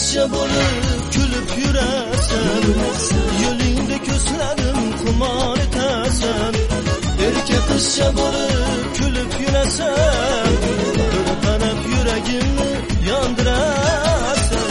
qizcha bo'lib kulib yurasan, yo'lingda ko'zlarim xumor etasan. Erkak qizcha bo'lib kulib yurasan, bir qarab yuragimni yondirasan.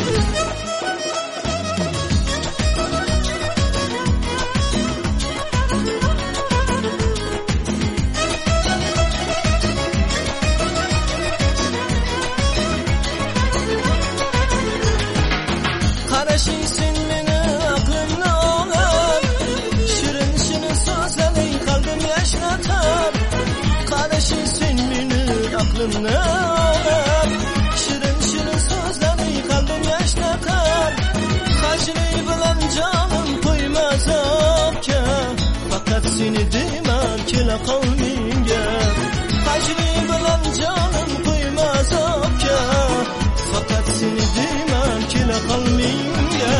Qarashing sen meni aqlimni olar, shirin shirin so'zlaring qalbimni yashnatar. Qarashing sen meni aqlimni olar, shirin shirin so'zlaring qalbimni yashnatar. Hajring bilan jonim qo'ymas azobga, faqat seni deyman kela qol menga. Hajring bilan jonim qo'ymas azobga, faqat seni deyman kela qol menga.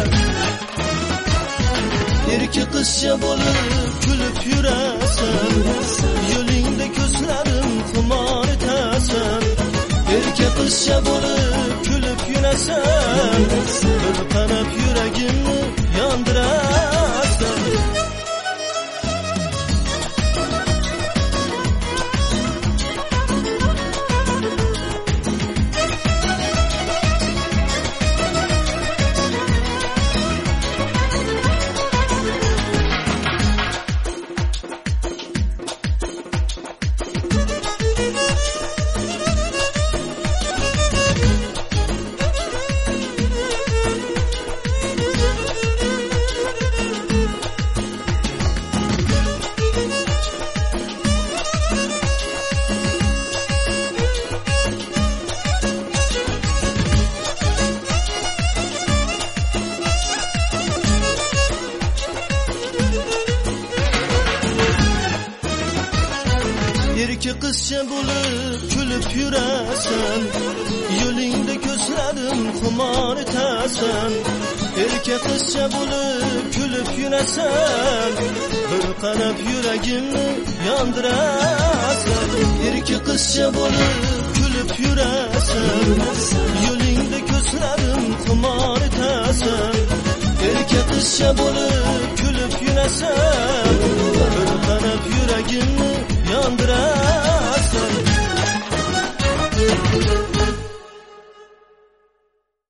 Erkak qizcha bo'lib kulib yurasan, yo'lingda ko'zlarim xumor etasan. Erkak qizcha bo'lib kulib yurasan, bir qarab yuragimni yondirasan. Erkak qizcha bo'lib kulib yurasan, yo'lingda ko'zlarim xumor etasan. Erkak qizcha bo'lib kulib yurasan, bir qarab yuragimni yondirasan. Erkak qizcha bo'lib kulib yurasan, yo'lingda ko'zlarim xumor etasan. Erkak qizcha bo'lib kulib yurasan,